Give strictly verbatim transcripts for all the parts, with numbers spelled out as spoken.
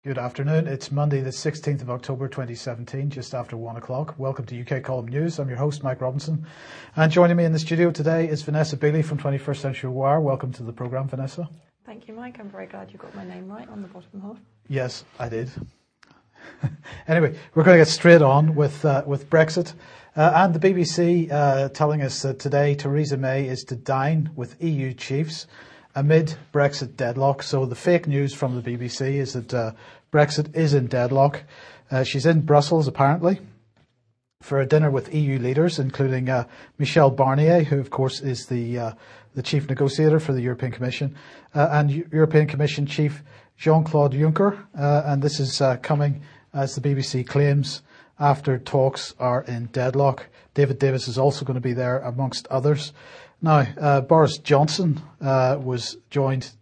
Good afternoon. It's Monday the sixteenth of October twenty seventeen, just after one o'clock. Welcome to U K Column News. I'm your host, Mike Robinson. And joining me in the studio today is Vanessa Beeley from twenty-first Century Wire. Welcome to the programme, Vanessa. Thank you, Mike. I'm very glad you got my name right on the bottom half. Yes, I did. Anyway, we're going to get straight on with uh, with Brexit. Uh, and the B B C uh, telling us that today Theresa May is to dine with E U chiefs amid Brexit deadlock. So the fake news from the B B C is that uh, Brexit is in deadlock. Uh, she's in Brussels, apparently, for a dinner with E U leaders, including uh, Michel Barnier, who, of course, is the uh, the chief negotiator for the European Commission, uh, and U- European Commission Chief Jean-Claude Juncker. Uh, and this is uh, coming, as the B B C claims, after talks are in deadlock. David Davis is also going to be there, amongst others. Now, uh, Boris Johnson uh, was joined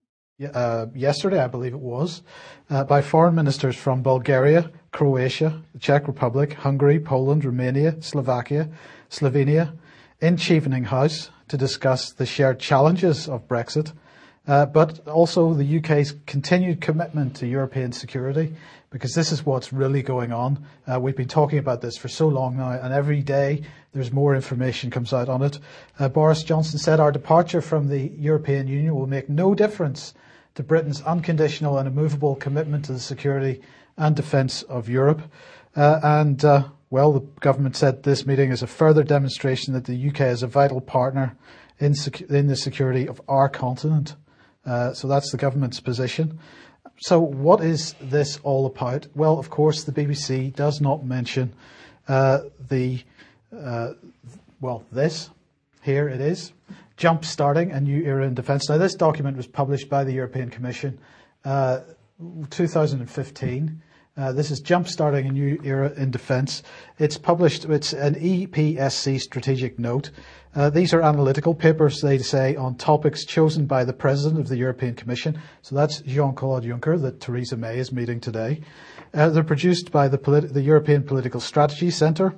uh, yesterday, I believe it was, uh, by foreign ministers from Bulgaria, Croatia, the Czech Republic, Hungary, Poland, Romania, Slovakia, Slovenia, in Chevening House to discuss the shared challenges of Brexit, uh, but also the U K's continued commitment to European security, because this is what's really going on. Uh, we've been talking about this for so long now, and every day there's more information comes out on it. Uh, Boris Johnson said our departure from the European Union will make no difference to Britain's unconditional and immovable commitment to the security and defence of Europe. Uh, and, uh, well, the government said this meeting is a further demonstration that the U K is a vital partner in, secu- in the security of our continent. Uh, so that's the government's position. So what is this all about? Well, of course, the B B C does not mention uh, the, uh, well, this. Here it is. Jump-starting a new era in defence. Now, this document was published by the European Commission uh, two thousand fifteen. Uh, this is Jump-starting a new era in defence. It's published, it's an E P S C strategic note. Uh, these are analytical papers, they say, on topics chosen by the President of the European Commission. So that's Jean-Claude Juncker that Theresa May is meeting today. Uh, they're produced by the, Polit- the European Political Strategy Centre.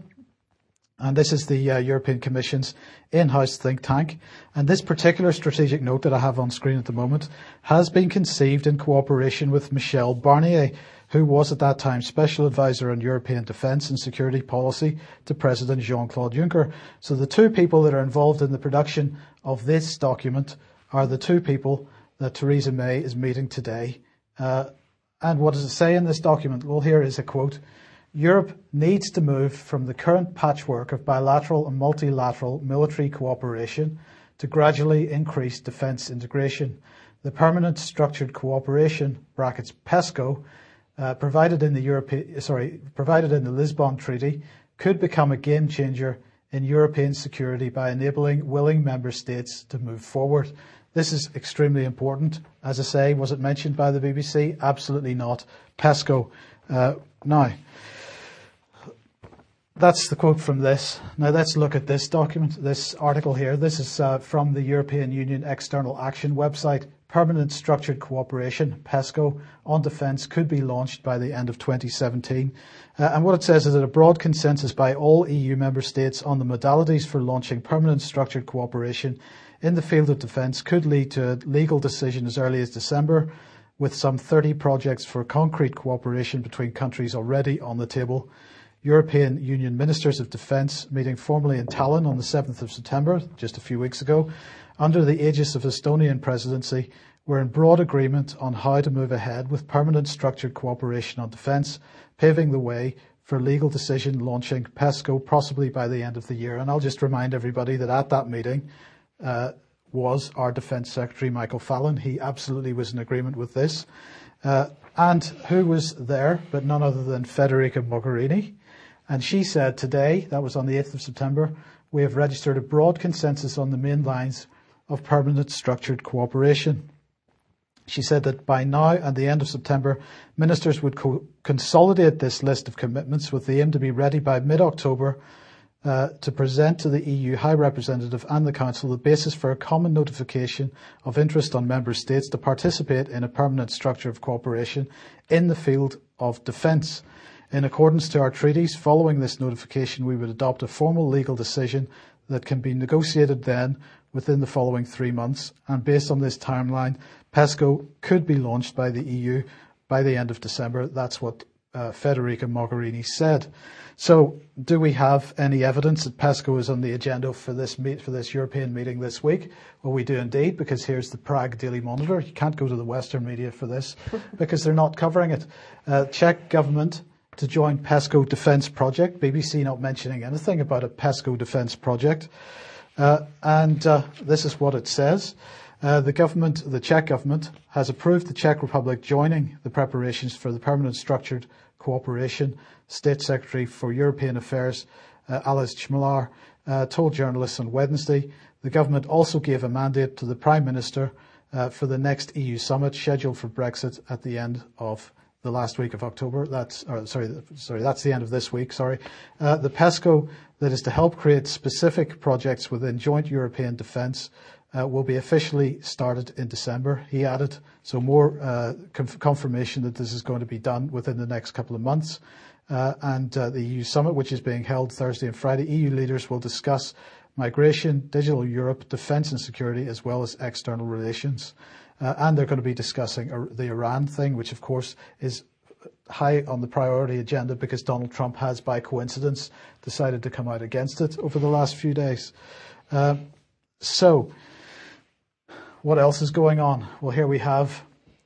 And this is the uh, European Commission's in-house think tank. And this particular strategic note that I have on screen at the moment has been conceived in cooperation with Michel Barnier, who was at that time Special Advisor on European Defence and Security Policy to President Jean-Claude Juncker. So the two people that are involved in the production of this document are the two people that Theresa May is meeting today. Uh, and what does it say in this document? Well, here is a quote. Europe needs to move from the current patchwork of bilateral and multilateral military cooperation to gradually increase defence integration. The permanent structured cooperation (brackets PESCO) uh, provided in the European, sorry, provided in the Lisbon Treaty could become a game changer in European security by enabling willing member states to move forward. This is extremely important. As I say, was it mentioned by the B B C? Absolutely not. PESCO. Uh, now. That's the quote from this. Now let's look at this document, this article here. This is uh, from the European Union External Action website. Permanent Structured Cooperation, PESCO, on defence could be launched by the end of twenty seventeen. Uh, and what it says is that a broad consensus by all E U member states on the modalities for launching permanent structured cooperation in the field of defence could lead to a legal decision as early as December, with some thirty projects for concrete cooperation between countries already on the table. European Union Ministers of Defence meeting formally in Tallinn on the seventh of September, just a few weeks ago, under the aegis of Estonian presidency, were in broad agreement on how to move ahead with permanent structured cooperation on defence, paving the way for legal decision launching PESCO possibly by the end of the year. And I'll just remind everybody that at that meeting uh, was our Defence Secretary Michael Fallon. He absolutely was in agreement with this. Uh, and who was there but none other than Federica Mogherini? And she said today, that was on the eighth of September, we have registered a broad consensus on the main lines of permanent structured cooperation. She said that by now and the end of September, ministers would co- consolidate this list of commitments with the aim to be ready by mid-October uh, to present to the E U High Representative and the Council the basis for a common notification of interest on member states to participate in a permanent structure of cooperation in the field of defence. In accordance to our treaties, following this notification, we would adopt a formal legal decision that can be negotiated then within the following three months. And based on this timeline, PESCO could be launched by the E U by the end of December. That's what uh, Federica Mogherini said. So, do we have any evidence that PESCO is on the agenda for this meet, for this European meeting this week? Well, we do indeed, because here's the Prague Daily Monitor. You can't go to the Western media for this because they're not covering it. Uh, Czech government to join PESCO defence project. B B C not mentioning anything about a PESCO defence project. Uh, and uh, this is what it says. Uh, the government, the Czech government, has approved the Czech Republic joining the preparations for the Permanent Structured Cooperation. State Secretary for European Affairs, uh, Alice Chmylar, uh, told journalists on Wednesday. The government also gave a mandate to the Prime Minister uh, for the next E U summit scheduled for Brexit at the end of the last week of October. That's or, sorry, sorry, that's the end of this week. Sorry, uh, the PESCO that is to help create specific projects within joint European defence uh, will be officially started in December. He added, so more uh, conf- confirmation that this is going to be done within the next couple of months. Uh, and uh, the E U summit, which is being held Thursday and Friday, E U leaders will discuss migration, digital Europe, defence and security, as well as external relations. Uh, and they're going to be discussing uh, the Iran thing, which of course is high on the priority agenda because Donald Trump has, by coincidence, decided to come out against it over the last few days. Uh, so, what else is going on? Well, here we have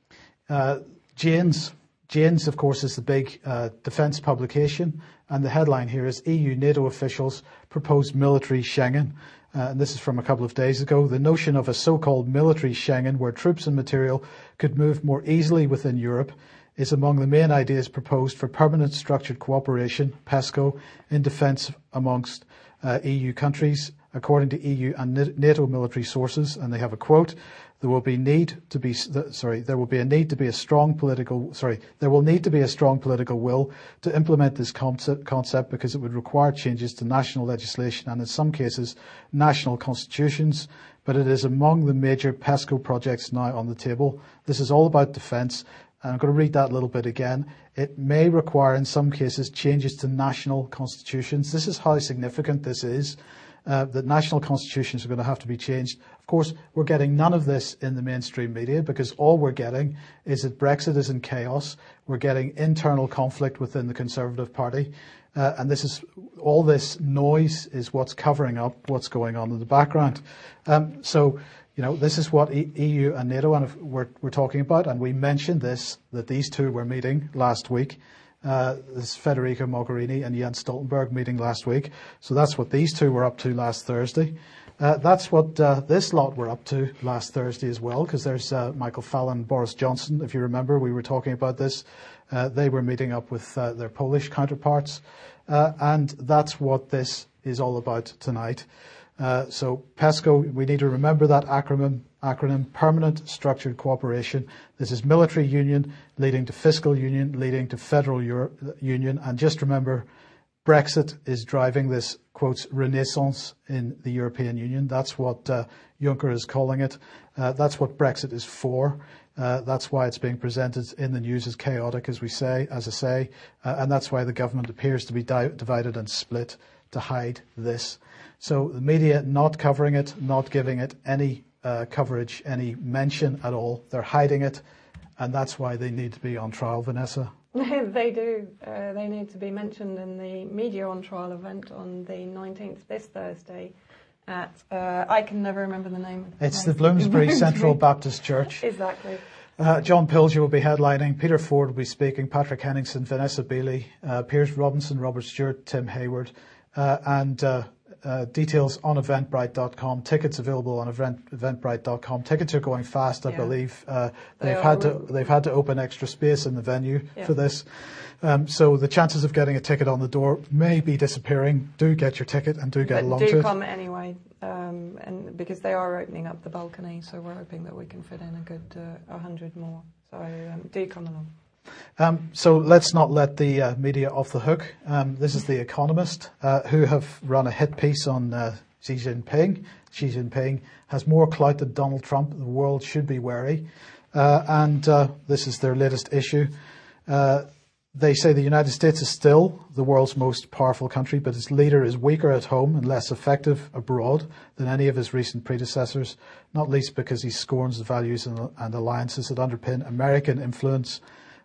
uh, Jane's. Jane's, of course, is the big uh, defence publication, and the headline here is E U NATO officials propose military Schengen. Uh, and this is from a couple of days ago. The notion of a so-called military Schengen, where troops and material could move more easily within Europe, is among the main ideas proposed for permanent structured cooperation, PESCO, in defence amongst uh, E U countries, according to E U and NATO military sources. And they have a quote. There will be need to be sorry. There will be a need to be a strong political sorry. There will need to be a strong political will to implement this concept, concept because it would require changes to national legislation and, in some cases, national constitutions. But it is among the major PESCO projects now on the table. This is all about defence. And I'm going to read that a little bit again. It may require, in some cases, changes to national constitutions. This is how significant this is. Uh, that national constitutions are going to have to be changed. Of course, we're getting none of this in the mainstream media because all we're getting is that Brexit is in chaos. We're getting internal conflict within the Conservative Party. Uh, and this is all this noise is what's covering up what's going on in the background. Um, so, you know, this is what E U and NATO and we're, we're talking about. And we mentioned this, that these two were meeting last week. Uh, this Federica Mogherini and Jens Stoltenberg meeting last week. So that's what these two were up to last Thursday. Uh, that's what uh, this lot were up to last Thursday as well, because there's uh, Michael Fallon and Boris Johnson. If you remember, we were talking about this. Uh, they were meeting up with uh, their Polish counterparts. Uh, and that's what this is all about tonight. Uh, so PESCO, we need to remember that acronym, acronym, Permanent Structured Cooperation. This is military union leading to fiscal union, leading to federal Euro- union. And just remember, Brexit is driving this, quotes, renaissance in the European Union. That's what uh, Juncker is calling it. Uh, that's what Brexit is for. Uh, that's why it's being presented in the news as chaotic, as we say, as I say. Uh, and that's why the government appears to be di- divided and split to hide this. So the media not covering it, not giving it any uh, coverage, any mention at all. They're hiding it, and that's why they need to be on trial, Vanessa. They do. Uh, they need to be mentioned in the Media on Trial event on the nineteenth, this Thursday, at, uh, I can never remember the name. Of the it's place. the Bloomsbury Central Baptist Church. Exactly. Uh, John Pilger will be headlining, Peter Ford will be speaking, Patrick Henningsen, Vanessa Beeley, uh, Piers Robinson, Robert Stewart, Tim Hayward, uh, and uh, Uh, details on eventbrite dot com. Tickets available on event, eventbrite dot com. Tickets are going fast, I yeah. believe. Uh, they've they had to they've had to open extra space in the venue yeah. for this. Um, so the chances of getting a ticket on the door may be disappearing. Do get your ticket and do get but along do to it. come anyway, um, and because they are opening up the balcony, so we're hoping that we can fit in a good uh, one hundred more. So um, do come along. Um, so let's not let the uh, media off the hook. Um, this is The Economist, uh, who have run a hit piece on uh, Xi Jinping. Xi Jinping has more clout than Donald Trump. The world should be wary. Uh, and uh, this is their latest issue. Uh, they say the United States is still the world's most powerful country, but its leader is weaker at home and less effective abroad than any of his recent predecessors, not least because he scorns the values and, and alliances that underpin American influence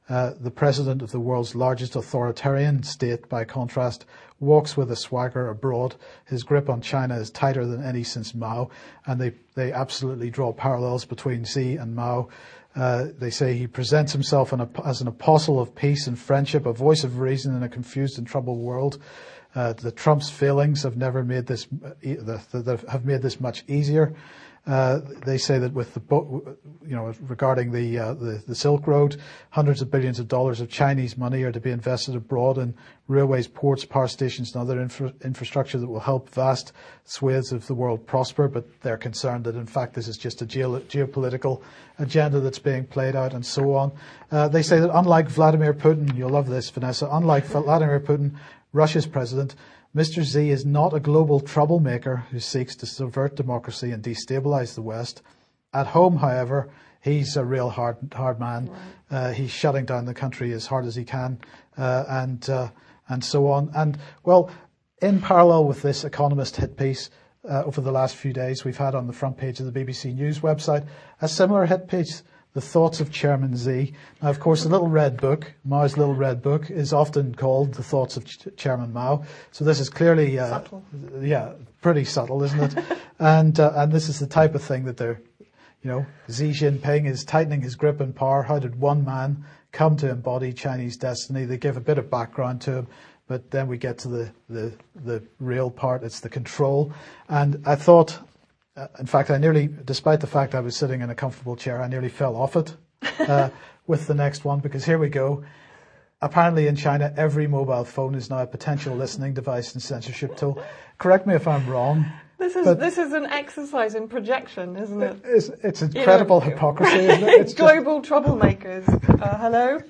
Uh, the president of the world's largest authoritarian state, by contrast, walks with a swagger abroad. His grip on China is tighter than any since Mao, and they, they absolutely draw parallels between Xi and Mao. Uh, they say he presents himself an, as an apostle of peace and friendship, a voice of reason in a confused and troubled world. Uh, the Trump's failings have never made this, uh, have made this much easier. Uh, they say that with the, you know, regarding the, uh, the the Silk Road, hundreds of billions of dollars of Chinese money are to be invested abroad in railways, ports, power stations, and other infra- infrastructure that will help vast swathes of the world prosper. But they're concerned that in fact this is just a geo- geopolitical agenda that's being played out, and so on. Uh, they say that unlike Vladimir Putin, you'll love this, Vanessa. Unlike Vladimir Putin, Russia's president, Mister Xi is not a global troublemaker who seeks to subvert democracy and destabilize the West. At home, however, he's a real hard hard man. Right. Uh, he's shutting down the country as hard as he can, uh, and uh, and so on. And, well, in parallel with this Economist hit piece, uh, over the last few days, we've had on the front page of the B B C News website a similar hit piece, The Thoughts of Chairman Xi. Now, of course, the little red book, Mao's little red book, is often called The Thoughts of Ch- Chairman Mao. So this is clearly, uh, subtle. yeah, pretty subtle, isn't it? and uh, and this is the type of thing that they're, you know, Xi Jinping is tightening his grip on power. How did one man come to embody Chinese destiny? They give a bit of background to him, but then we get to the the, the real part. It's the control. And I thought. Uh, in fact, I nearly, despite the fact I was sitting in a comfortable chair, I nearly fell off it uh, with the next one, because here we go. Apparently in China, every mobile phone is now a potential listening device and censorship tool. Correct me if I'm wrong. This is this is an exercise in projection, isn't it? It's, it's incredible you know, hypocrisy, isn't it? It's global just... troublemakers. Uh, hello?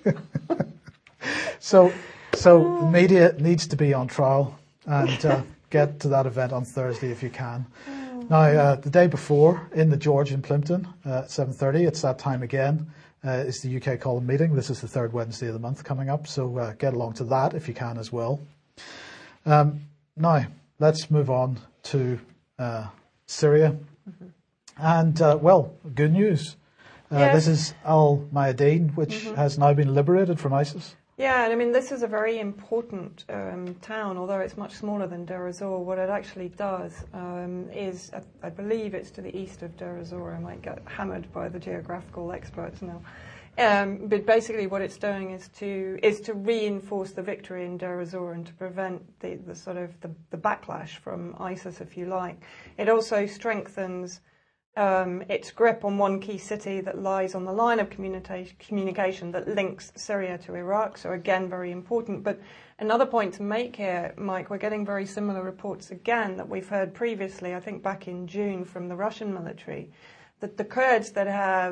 so, so media needs to be on trial, and uh, get to that event on Thursday if you can. Now, uh, the day before, in the George in Plympton, uh, at seven thirty, it's that time again, uh, is the U K Column meeting. This is the third Wednesday of the month coming up, so uh, get along to that if you can as well. Um, now, let's move on to uh, Syria. Mm-hmm. And, uh, well, good news. Uh, yes. This is Al-Mayadeen, which mm-hmm. has now been liberated from ISIS. Yeah, and I mean, this is a very important um, town, although it's much smaller than Deir ez-Zor. What it actually does um, is, I, I believe it's to the east of Deir ez-Zor. I might get hammered by the geographical experts now. Um, but basically what it's doing is to is to reinforce the victory in Deir ez-Zor and to prevent the, the sort of the, the backlash from ISIS, if you like. It also strengthens Um, its grip on one key city that lies on the line of communica- communication that links Syria to Iraq. So again, very important. But another point to make here, Mike, we're getting very similar reports again that we've heard previously, I think back in June from the Russian military, that the Kurds that have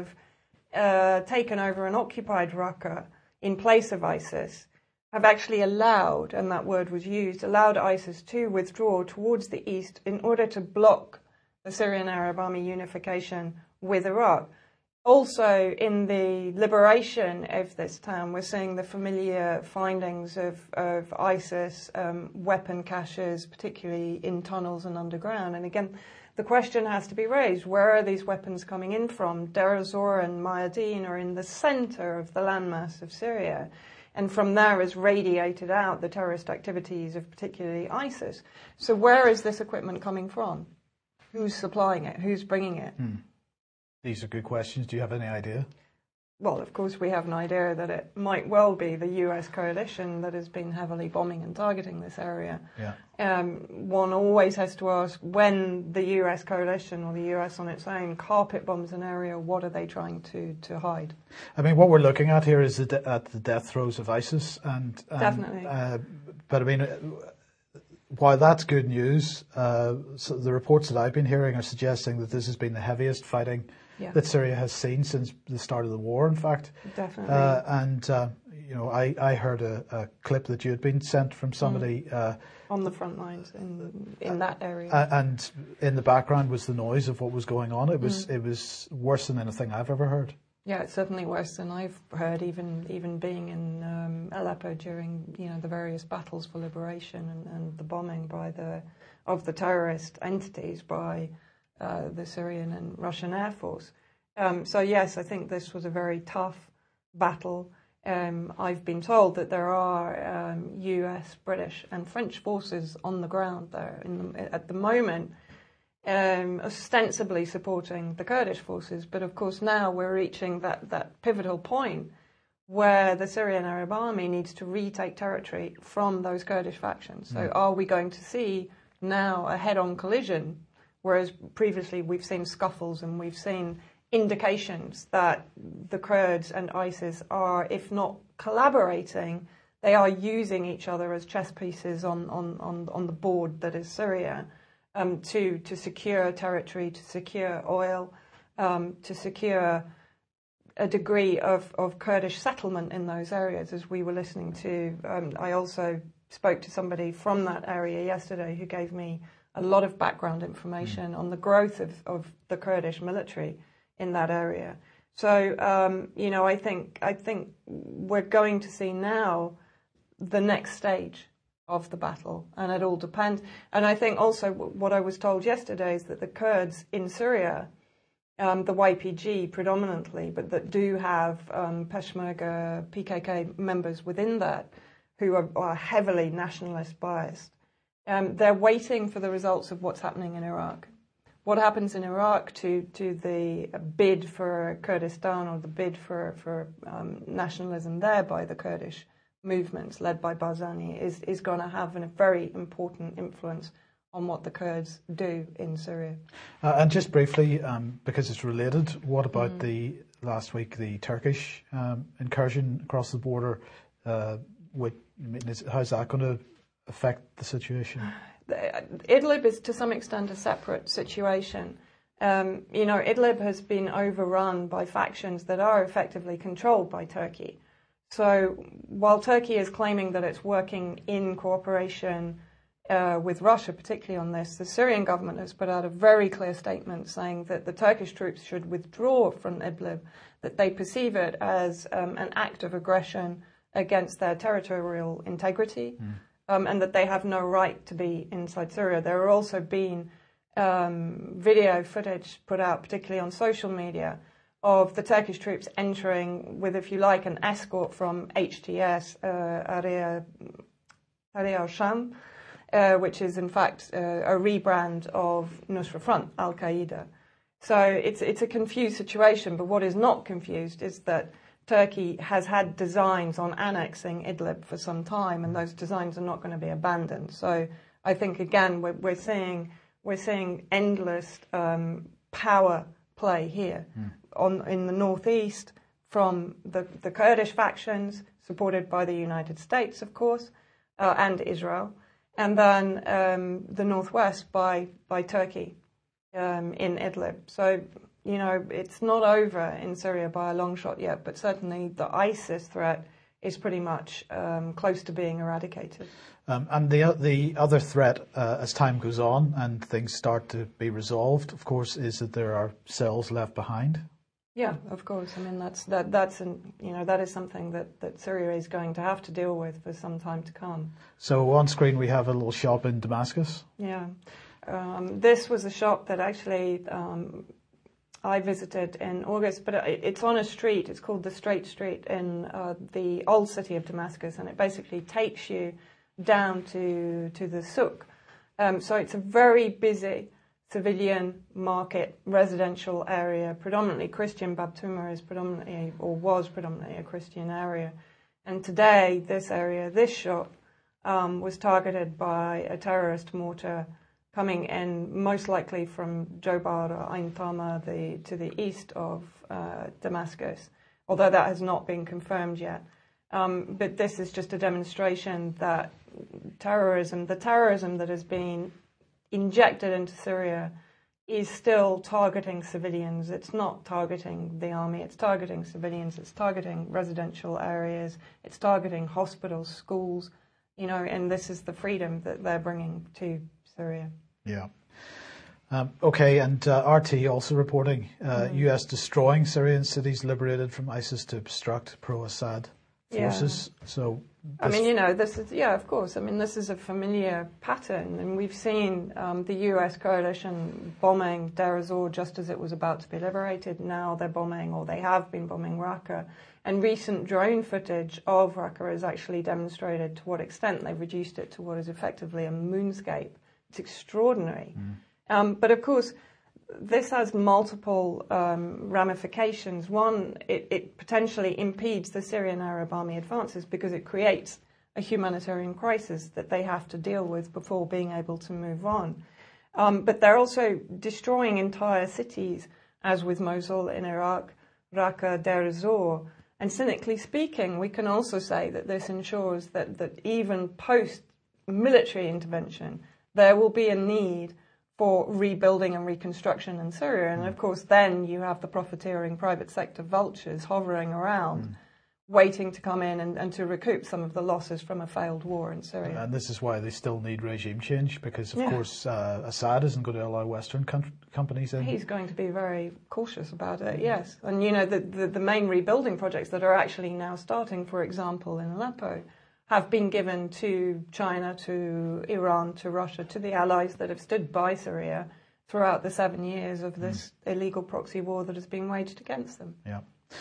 uh, taken over and occupied Raqqa in place of ISIS have actually allowed, and that word was used, allowed ISIS to withdraw towards the east in order to block the Syrian Arab Army unification with Iraq. Also, in the liberation of this town, we're seeing the familiar findings of, of ISIS um, weapon caches, particularly in tunnels and underground. And again, the question has to be raised, where are these weapons coming in from? Deir ez-Zor and Mayadeen are in the center of the landmass of Syria. And from there is radiated out the terrorist activities of particularly ISIS. So where is this equipment coming from? Who's supplying it? Who's bringing it? Hmm. These are good questions. Do you have any idea? Well, of course, we have an idea that it might well be the U S coalition that has been heavily bombing and targeting this area. Yeah. Um, one always has to ask, when the U S coalition or the U S on its own carpet bombs an area, what are they trying to, to hide? I mean, what we're looking at here is the de- at the death throes of ISIS. and, and Definitely. Uh, but, I mean, while that's good news, uh, so the reports that I've been hearing are suggesting that this has been the heaviest fighting yeah. that Syria has seen since the start of the war, in fact. Definitely. Uh, and, uh, you know, I, I heard a, a clip that you had been sent from somebody. Mm. Uh, on the front lines in in that area. Uh, and in the background was the noise of what was going on. It was mm. it was worse than anything I've ever heard. Yeah, it's certainly worse than I've heard, even even being in um, Aleppo during, you know, the various battles for liberation and, and the bombing by the of the terrorist entities by uh, the Syrian and Russian Air Force. Um, so yes, I think this was a very tough battle. Um, I've been told that there are um, U S, British and French forces on the ground there in the, at the moment, um, ostensibly supporting the Kurdish forces. But of course now we're reaching that, that pivotal point where the Syrian Arab Army needs to retake territory from those Kurdish factions. So mm. are we going to see now a head-on collision, whereas previously we've seen scuffles and we've seen indications that the Kurds and ISIS are, if not collaborating, they are using each other as chess pieces on, on, on, on the board that is Syria um, to, to secure territory, to secure oil, um, to secure a degree of, of Kurdish settlement in those areas, as we were listening to. Um, I also spoke to somebody from that area yesterday who gave me a lot of background information on the growth of, of the Kurdish military in that area. So, um, you know, I think I think we're going to see now the next stage of the battle, and it all depends. And I think also what I was told yesterday is that the Kurds in Syria, um, the Y P G predominantly, but that do have um, Peshmerga, P K K members within that, who are, are heavily nationalist biased, um, they're waiting for the results of what's happening in Iraq. What happens in Iraq to, to the bid for Kurdistan, or the bid for, for um, nationalism there by the Kurdish movements led by Barzani, is, is going to have a very important influence on what the Kurds do in Syria. Uh, and just briefly, um, because it's related, what about mm. the last week, the Turkish um, incursion across the border? Uh, with, I mean, is, how's that going to affect the situation? Idlib is to some extent a separate situation. Um, you know, Idlib has been overrun by factions that are effectively controlled by Turkey. So while Turkey is claiming that it's working in cooperation uh, with Russia, particularly on this, the Syrian government has put out a very clear statement saying that the Turkish troops should withdraw from Idlib, that they perceive it as um, an act of aggression against their territorial integrity. Mm. Um, and that they have no right to be inside Syria. There are also been um, video footage put out, particularly on social media, of the Turkish troops entering with, if you like, an escort from H T S, uh, Area al-Sham, uh, which is in fact uh, a rebrand of Nusra Front, Al-Qaeda. So it's, it's a confused situation, but what is not confused is that Turkey has had designs on annexing Idlib for some time, and those designs are not going to be abandoned. So I think again we're, we're seeing we're seeing endless um, power play here mm. on in the northeast from the, the Kurdish factions, supported by the United States, of course, uh, and Israel, and then um, the northwest by by Turkey um, in Idlib. So, you know, it's not over in Syria by a long shot yet, but certainly the ISIS threat is pretty much um, close to being eradicated. Um, and the the other threat, uh, as time goes on and things start to be resolved, of course, is that there are cells left behind. Yeah, of course. I mean, that's that that's an, you know that is something that, that Syria is going to have to deal with for some time to come. So on screen we have a little shop in Damascus. Yeah, um, this was a shop that actually. Um, I visited in August, but it's on a street. It's called the Straight Street in uh, the old city of Damascus, and it basically takes you down to to the souk. Um, so it's a very busy civilian market residential area, predominantly Christian. Bab Tuma is predominantly, or was predominantly, a Christian area. And today, this area, this shop, um, was targeted by a terrorist mortar coming in most likely from Jobar or Ain Tama, the, to the east of uh, Damascus, although that has not been confirmed yet. Um, but this is just a demonstration that terrorism, the terrorism that has been injected into Syria, is still targeting civilians. It's not targeting the army, it's targeting civilians, it's targeting residential areas, it's targeting hospitals, schools, you know, and this is the freedom that they're bringing to Syria. Yeah. Um, okay, and uh, R T also reporting uh, mm-hmm. U S destroying Syrian cities liberated from ISIS to obstruct pro-Assad forces. Yeah. So, I mean, you know, this is, yeah, of course. I mean, this is a familiar pattern, and we've seen um, the U S coalition bombing Deir ez-Zor just as it was about to be liberated. Now they're bombing, or they have been bombing, Raqqa. And recent drone footage of Raqqa has actually demonstrated to what extent they've reduced it to what is effectively a moonscape. It's extraordinary. Mm. Um, but of course, this has multiple um, ramifications. One, it, it potentially impedes the Syrian Arab army advances because it creates a humanitarian crisis that they have to deal with before being able to move on. Um, but they're also destroying entire cities, as with Mosul in Iraq, Raqqa, Deir ez-Zor. And cynically speaking, we can also say that this ensures that, that even post-military intervention, there will be a need for rebuilding and reconstruction in Syria. And of course, then you have the profiteering private sector vultures hovering around, mm. waiting to come in and, and to recoup some of the losses from a failed war in Syria. And this is why they still need regime change, because, of yeah. course, uh, Assad isn't going to allow Western com- companies in. He's going to be very cautious about it, yes. And, you know, the, the, the main rebuilding projects that are actually now starting, for example, in Aleppo, have been given to China, to Iran, to Russia, to the allies that have stood by Syria throughout the seven years of this mm. illegal proxy war that has been waged against them. Yeah.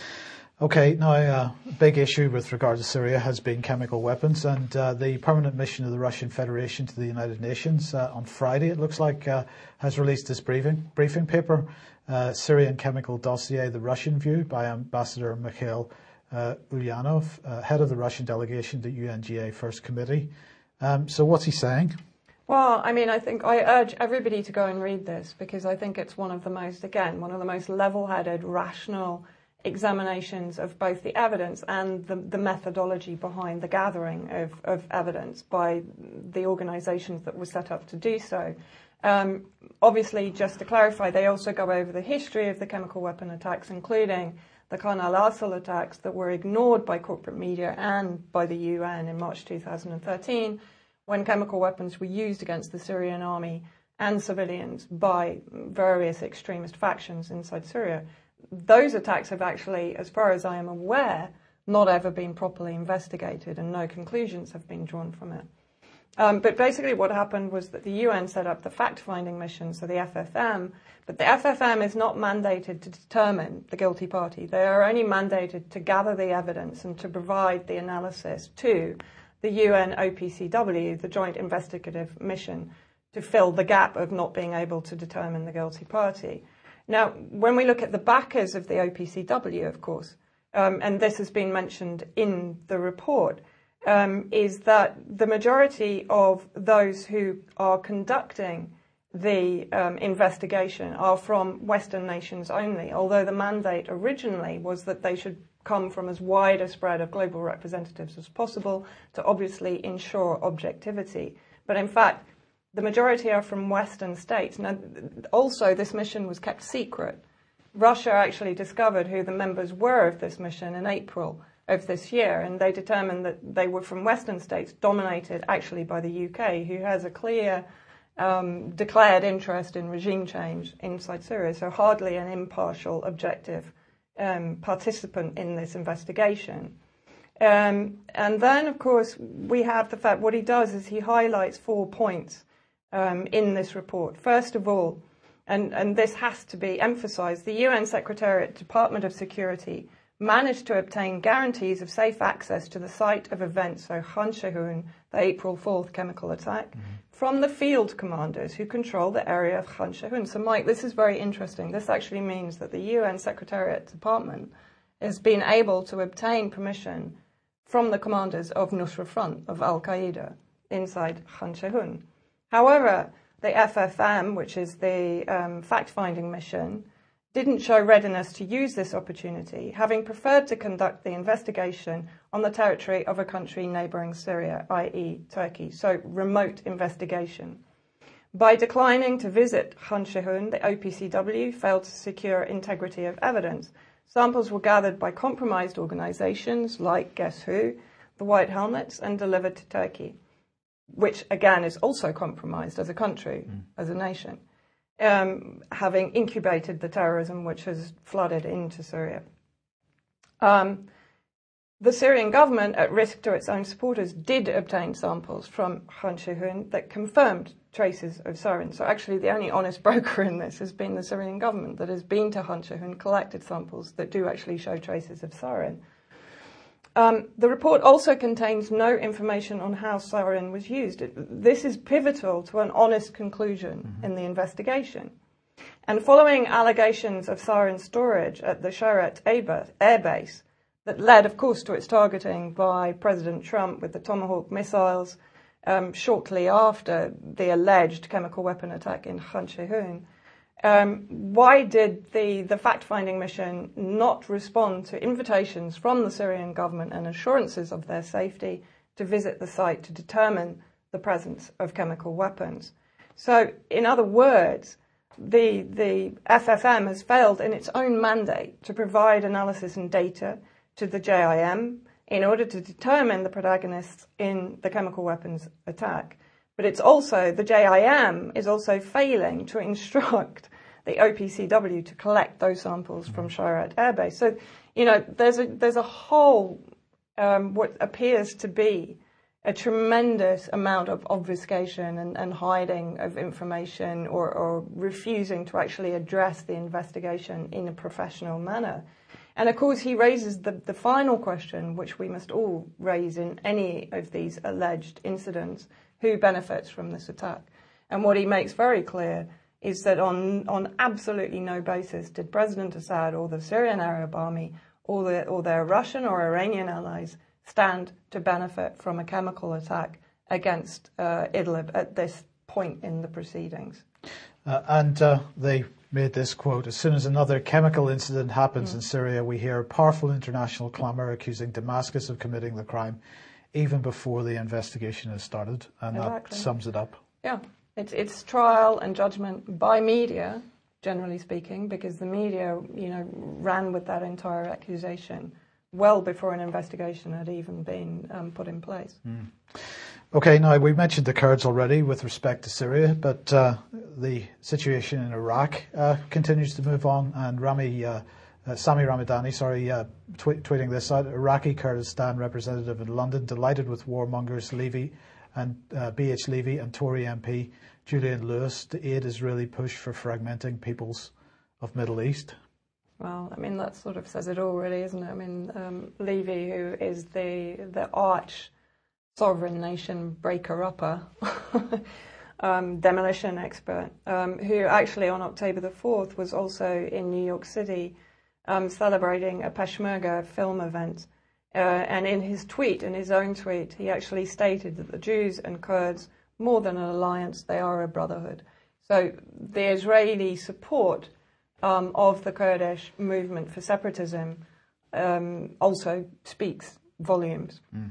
Okay, now a uh, big issue with regard to Syria has been chemical weapons, and uh, the permanent mission of the Russian Federation to the United Nations uh, on Friday, it looks like, uh, has released this briefing, briefing paper, uh, Syrian Chemical Dossier, The Russian View, by Ambassador Mikhail Uh, Ulyanov, uh, head of the Russian delegation to U N G A First Committee. Um, so what's he saying? Well, I mean, I think I urge everybody to go and read this, because I think it's one of the most, again, one of the most level-headed, rational examinations of both the evidence and the, the methodology behind the gathering of, of evidence by the organisations that were set up to do so. Um, obviously, just to clarify, they also go over the history of the chemical weapon attacks, including the Khan al-Assal attacks that were ignored by corporate media and by the U N in March two thousand thirteen, when chemical weapons were used against the Syrian army and civilians by various extremist factions inside Syria. Those attacks have actually, as far as I am aware, not ever been properly investigated, and no conclusions have been drawn from it. Um, but basically what happened was that the U N set up the fact-finding mission, so the F F M, but the F F M is not mandated to determine the guilty party. They are only mandated to gather the evidence and to provide the analysis to the U N O P C W, the Joint Investigative Mission, to fill the gap of not being able to determine the guilty party. Now, when we look at the backers of the O P C W, of course, um, and this has been mentioned in the report, Um, is that the majority of those who are conducting the um, investigation are from Western nations only, although the mandate originally was that they should come from as wide a spread of global representatives as possible to obviously ensure objectivity. But in fact, the majority are from Western states. Now, also, this mission was kept secret. Russia actually discovered who the members were of this mission in April of this year, and they determined that they were from Western states, dominated actually by the U K, who has a clear um, declared interest in regime change inside Syria, so hardly an impartial, objective um, participant in this investigation. Um, and then, of course, we have the fact, what he does is he highlights four points um, in this report. First of all, and, and this has to be emphasized, the U N Secretariat Department of Security managed to obtain guarantees of safe access to the site of events, so Khan Shaykhun, the April fourth chemical attack, mm-hmm. from the field commanders who control the area of Khan Shaykhun. So, Mike, this is very interesting. This actually means that the U N Secretariat Department has been able to obtain permission from the commanders of Nusra Front, of Al-Qaeda, inside Khan Shaykhun. However, the F F M, which is the um, fact-finding mission, didn't show readiness to use this opportunity, having preferred to conduct the investigation on the territory of a country neighbouring Syria, that is. Turkey, so remote investigation. By declining to visit Khan Shaykhun, the O P C W failed to secure integrity of evidence. Samples were gathered by compromised organisations like Guess Who, the White Helmets, and delivered to Turkey, which again is also compromised as a country, mm. as a nation. Um, having incubated the terrorism which has flooded into Syria. Um, The Syrian government, at risk to its own supporters, did obtain samples from Khan Shaykhun that confirmed traces of sarin. So actually the only honest broker in this has been the Syrian government that has been to Khan Shaykhun, collected samples that do actually show traces of sarin. Um, the report also contains no information on how sarin was used. It, this is pivotal to an honest conclusion mm-hmm. in the investigation. And following allegations of sarin storage at the Sharat air base, that led, of course, to its targeting by President Trump with the Tomahawk missiles um, shortly after the alleged chemical weapon attack in Khan Shaykhun. Um, why did the, the fact-finding mission not respond to invitations from the Syrian government and assurances of their safety to visit the site to determine the presence of chemical weapons? So, in other words, the, the F F M has failed in its own mandate to provide analysis and data to the J I M in order to determine the protagonists in the chemical weapons attack. But it's also, the J I M is also failing to instruct the O P C W to collect those samples from Sharat Air Base. So, you know, there's a, there's a whole, um, what appears to be a tremendous amount of obfuscation and, and hiding of information or, or refusing to actually address the investigation in a professional manner. And of course, he raises the, the final question, which we must all raise in any of these alleged incidents: who benefits from this attack? And what he makes very clear is that on, on absolutely no basis did President Assad or the Syrian Arab Army or, the, or their Russian or Iranian allies stand to benefit from a chemical attack against uh, Idlib at this point in the proceedings. Uh, and uh, they made this quote: "As soon as another chemical incident happens mm. in Syria, we hear powerful international clamour accusing Damascus of committing the crime, even before the investigation has started." And exactly. That sums it up. Yeah, it's, it's trial and judgment by media, generally speaking, because the media, you know, ran with that entire accusation well before an investigation had even been um, put in place. Mm. Okay, now we mentioned the Kurds already with respect to Syria, but uh, the situation in Iraq uh, continues to move on, and Rami, uh, uh, Sami Ramadani, sorry, uh, tw- tweeting this out: Iraqi Kurdistan representative in London delighted with warmongers Levy and uh, B H Levy and Tory M P Julian Lewis to aid Israeli push for fragmenting peoples of Middle East. Well, I mean, that sort of says it all, really, isn't it? I mean, um, Levy, who is the the arch sovereign nation breaker-upper, um, demolition expert, um, who actually on October the fourth was also in New York City um, celebrating a Peshmerga film event. Uh, and in his tweet, in his own tweet, he actually stated that the Jews and Kurds, more than an alliance, they are a brotherhood. So the Israeli support um, of the Kurdish movement for separatism um, also speaks volumes. Mm.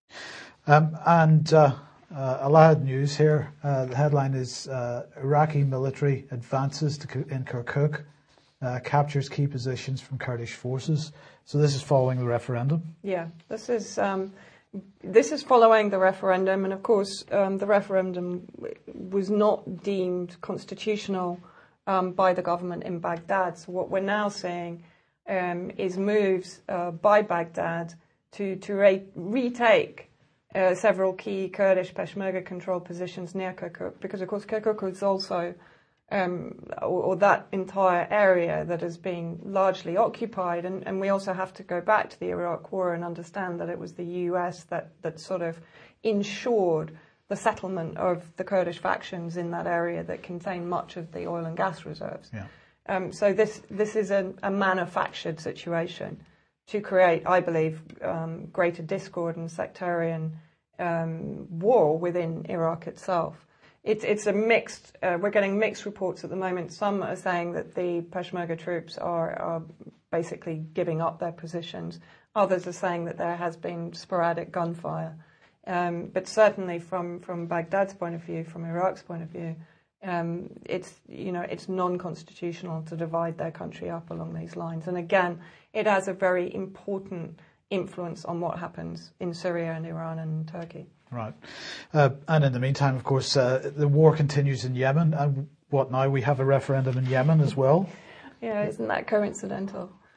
Um, and uh, uh, Alad News here, uh, the headline is uh, Iraqi military advances to, in Kirkuk, uh, captures key positions from Kurdish forces. So this is following the referendum? Yeah, this is um, this is following the referendum, and of course um, the referendum was not deemed constitutional um, by the government in Baghdad. So what we're now seeing um, is moves uh, by Baghdad to, to re- retake Uh, several key Kurdish Peshmerga-controlled positions near Kirkuk, because, of course, Kirkuk is also, um, or, or that entire area that is being largely occupied. And, and we also have to go back to the Iraq War and understand that it was the U S that, that sort of ensured the settlement of the Kurdish factions in that area that contain much of the oil and gas reserves. Yeah. Um, so this, this is a, a manufactured situation to create, I believe, um, greater discord and sectarian um, war within Iraq itself. It's it's a mixed. Uh, we're getting mixed reports at the moment. Some are saying that the Peshmerga troops are, are basically giving up their positions. Others are saying that there has been sporadic gunfire. Um, but certainly, from, from Baghdad's point of view, from Iraq's point of view, um, it's you know it's non-constitutional to divide their country up along these lines. And again, it has a very important influence on what happens in Syria and Iran and Turkey. Right. Uh, and in the meantime, of course, uh, the war continues in Yemen. And what now? We have a referendum in Yemen as well. Yeah, isn't that coincidental?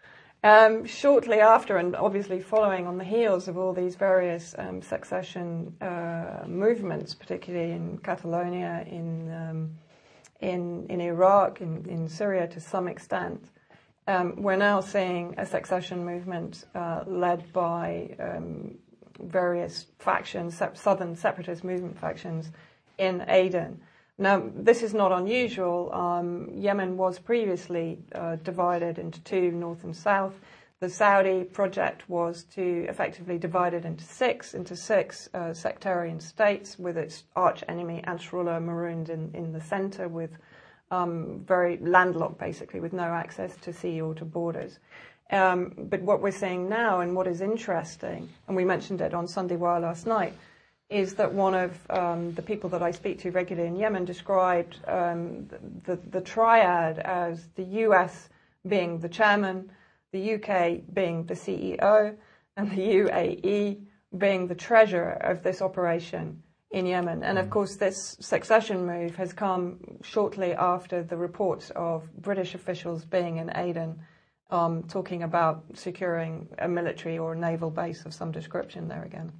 Um, shortly after, and obviously following on the heels of all these various um, succession uh, movements, particularly in Catalonia, in um, in, in Iraq, in, in Syria to some extent, um, we're now seeing a succession movement uh, led by um, various factions, southern separatist movement factions in Aden. Now, this is not unusual. Um, Yemen was previously uh, divided into two, north and south. The Saudi project was to effectively divide it into six, into six uh, sectarian states, with its arch enemy Ansarullah marooned in, in the centre, with um, very landlocked, basically, with no access to sea or to borders. Um, but what we're seeing now, and what is interesting, and we mentioned it on Sunday Wire last night, is that one of um, the people that I speak to regularly in Yemen described um, the, the, the triad as the U S being the chairman, the U K being the C E O, and the U A E being the treasurer of this operation in Yemen. And of course, this succession move has come shortly after the reports of British officials being in Aden, um, talking about securing a military or naval base of some description there again.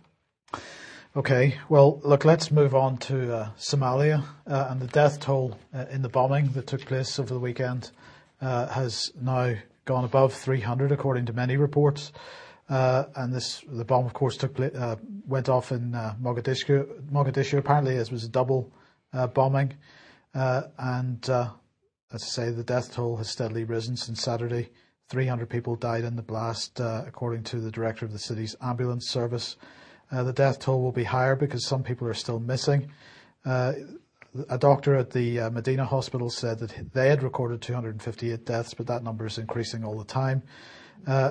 Okay, well, look, let's move on to uh, Somalia uh, and the death toll uh, in the bombing that took place over the weekend uh, has now gone above three hundred, according to many reports. Uh, and this, the bomb, of course, took pla- uh, went off in uh, Mogadishu. Mogadishu, apparently, it was a double uh, bombing. Uh, and uh, as I say, the death toll has steadily risen since Saturday. three hundred people died in the blast, uh, according to the director of the city's ambulance service. Uh, the death toll will be higher because some people are still missing. Uh, a doctor at the uh, Medina hospital said that they had recorded two hundred fifty-eight deaths, but that number is increasing all the time. Uh,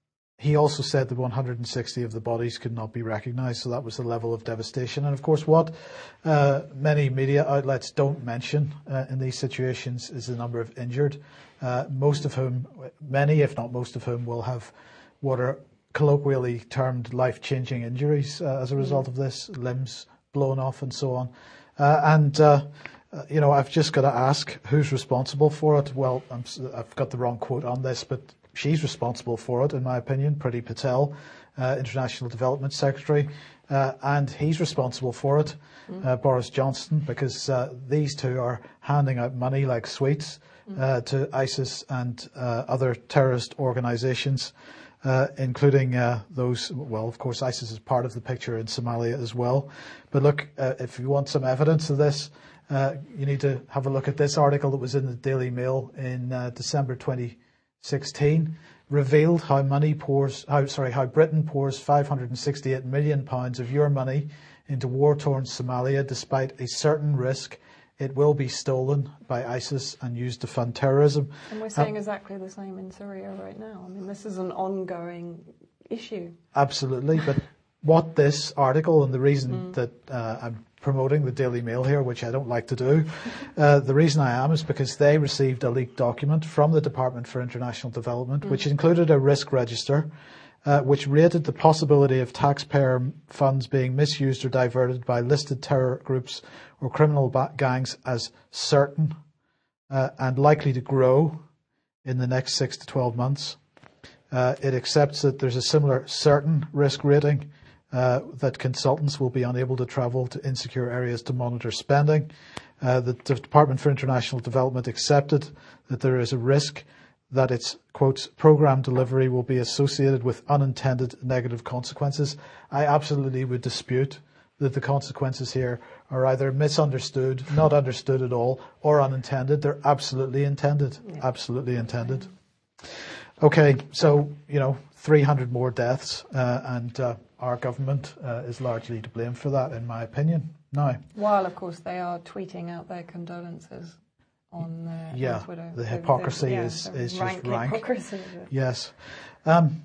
he also said that one hundred sixty of the bodies could not be recognised, so that was the level of devastation. And of course, what uh, many media outlets don't mention uh, in these situations is the number of injured, uh, most of whom, many if not most of whom, will have what are colloquially termed life-changing injuries uh, as a result of this, limbs blown off and so on. Uh, and, uh, uh, you know, I've just got to ask, who's responsible for it? Well, I'm, I've got the wrong quote on this, but she's responsible for it, in my opinion, Priti Patel, uh, International Development Secretary, uh, and he's responsible for it, mm. uh, Boris Johnson, because uh, these two are handing out money like sweets uh, to ISIS and uh, other terrorist organisations. Uh, including uh, those, well, of course, ISIS is part of the picture in Somalia as well. But look, uh, if you want some evidence of this, uh, you need to have a look at this article that was in the Daily Mail in uh, December twenty sixteen, revealed how money pours, how sorry, how Britain pours five hundred sixty-eight million pounds of your money into war-torn Somalia, despite a certain risk it will be stolen by ISIS and used to fund terrorism. And we're seeing uh, exactly the same in Syria right now. I mean, this is an ongoing issue. Absolutely. But what this article, and the reason mm. that uh, I'm promoting the Daily Mail here, which I don't like to do, uh, the reason I am is because they received a leaked document from the Department for International Development, mm. which included a risk register, Uh, which rated the possibility of taxpayer funds being misused or diverted by listed terror groups or criminal ba- gangs as certain uh, and likely to grow in the next six to twelve months. Uh, it accepts that there's a similar certain risk rating, uh, that consultants will be unable to travel to insecure areas to monitor spending. Uh, the Department for International Development accepted that there is a risk that its, quotes, program delivery will be associated with unintended negative consequences. I absolutely would dispute that the consequences here are either misunderstood, not understood at all, or unintended. They're absolutely intended, yeah. absolutely intended. Okay, so, you know, three hundred more deaths, uh, and uh, our government uh, is largely to blame for that, in my opinion. Now, while, of course, they are tweeting out their condolences on uh, yeah, on Twitter. The hypocrisy the, the, yeah, is, the is rank just rank. Hypocrisy. Yes. Um,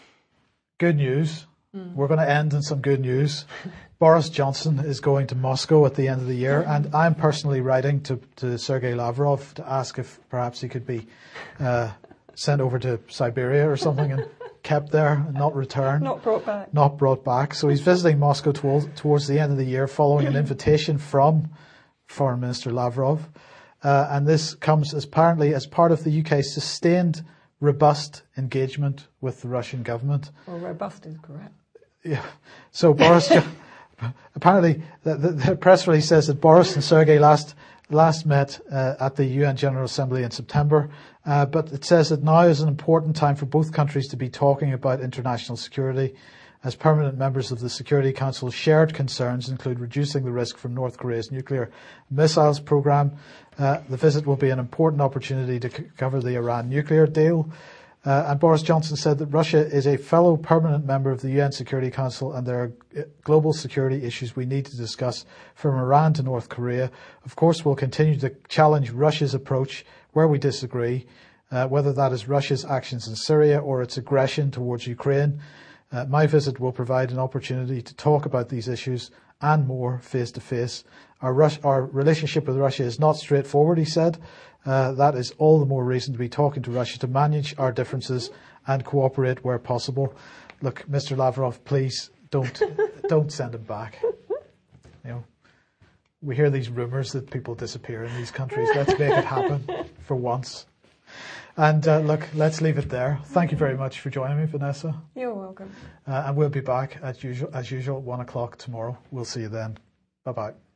good news. Mm. We're going to end on some good news. Boris Johnson is going to Moscow at the end of the year, mm. and I'm personally writing to, to Sergei Lavrov to ask if perhaps he could be uh, sent over to Siberia or something and kept there and not returned. Not brought back. Not brought back. So he's visiting Moscow towards, towards the end of the year following an invitation from Foreign Minister Lavrov. Uh, and this comes as apparently as part of the U K's sustained robust engagement with the Russian government. Well, robust is correct. Yeah. So Boris, apparently, the, the, the press release says that Boris and Sergei last last met uh, at the U N General Assembly in September, uh, but it says that now is an important time for both countries to be talking about international security. As permanent members of the Security Council, shared concerns include reducing the risk from North Korea's nuclear missiles program. Uh, the visit will be an important opportunity to c- cover the Iran nuclear deal. Uh, and Boris Johnson said that Russia is a fellow permanent member of the U N Security Council and there are global security issues we need to discuss from Iran to North Korea. Of course, we'll continue to challenge Russia's approach where we disagree, uh, whether that is Russia's actions in Syria or its aggression towards Ukraine. Uh, my visit will provide an opportunity to talk about these issues and more face to face. Our Rus- our relationship with Russia is not straightforward, he said. Uh, that is all the more reason to be talking to Russia to manage our differences and cooperate where possible. Look, Mister Lavrov, please don't don't send him back. You know, we hear these rumours that people disappear in these countries. Let's make it happen for once. And uh, look, let's leave it there. Thank you very much for joining me, Vanessa. You're welcome. Uh, and we'll be back as usual, as usual, one o'clock tomorrow. We'll see you then. Bye bye.